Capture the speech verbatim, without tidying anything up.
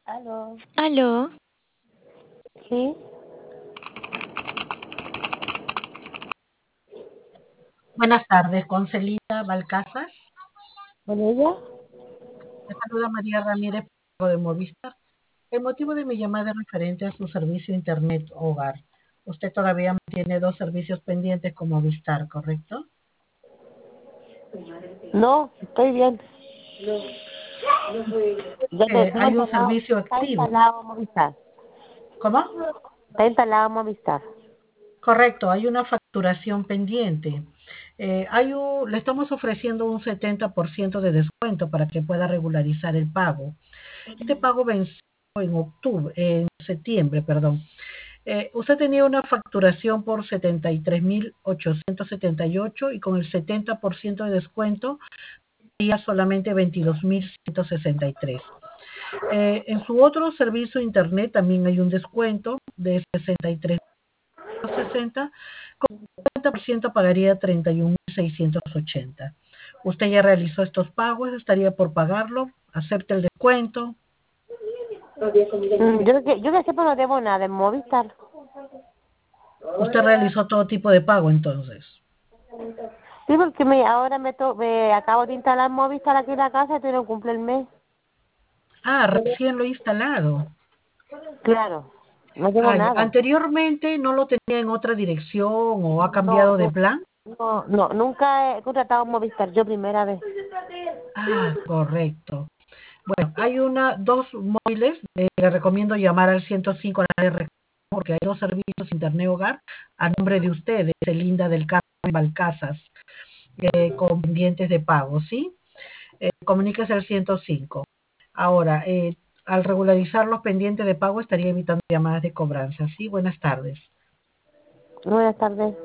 Aló. Aló. Sí. Buenas tardes, con Celina Balcázar. ¿Con ella? Le saluda María Ramírez de Movistar. El motivo de mi llamada es referente a su servicio Internet Hogar. Usted todavía mantiene dos servicios pendientes con Movistar, ¿correcto? No, estoy bien. Ya te, Eh, está hay un instalado, servicio está activo. instalado Movistar. ¿Cómo? Está instalado Movistar. Correcto, hay una facturación pendiente. Eh, hay un- le estamos ofreciendo un setenta por ciento de descuento para que pueda regularizar el pago. Este pago venció en octubre, en septiembre, perdón. Eh, usted tenía una facturación por setenta y tres mil ochocientos setenta y ocho y con el setenta por ciento de descuento sería solamente veintidós mil ciento sesenta y tres. Eh, en su otro servicio internet también hay un descuento de sesenta y tres mil sesenta, con el cincuenta por ciento pagaría treinta y un mil seiscientos ochenta. Usted ya realizó estos pagos, estaría por pagarlo, acepta el descuento. Mm, Yo, que- yo que sepa no debo nada en Movistar. Usted realizó todo tipo de pago entonces. Sí, porque me, ahora me, to, me acabo de instalar Movistar aquí en la casa y tú no cumple el mes. Ah, recién lo he instalado. Claro, no debo Ah, nada. anteriormente no lo tenía en otra dirección o ha No, cambiado de no, plan. no, no, nunca he contratado Movistar, yo primera vez. Ah, correcto. Bueno, hay una, dos móviles, eh, le recomiendo llamar al ciento cinco a la área de reclamo, porque hay dos servicios Internet Hogar a nombre de ustedes, Linda del Carmen Balcázar, eh, con pendientes de pago, ¿sí? Eh, comuníquese al ciento cinco. Ahora, eh, al regularizar los pendientes de pago estaría evitando llamadas de cobranza, ¿sí? Buenas tardes. Buenas tardes.